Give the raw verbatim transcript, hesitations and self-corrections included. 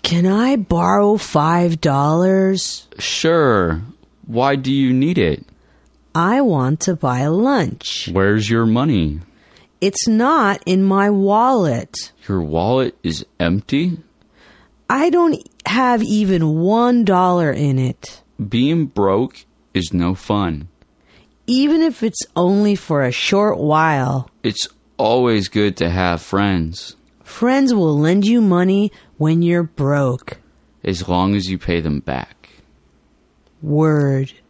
Can I borrow five dollars? Sure. Why do you need it? I want to buy lunch. Where's your money? It's not in my wallet. Your wallet is empty? I don't have even one dollar in it. Being broke is no fun. Even if it's only for a short while. It's always good to have friends. Friends will lend you money when you're broke. As long as you pay them back. Word.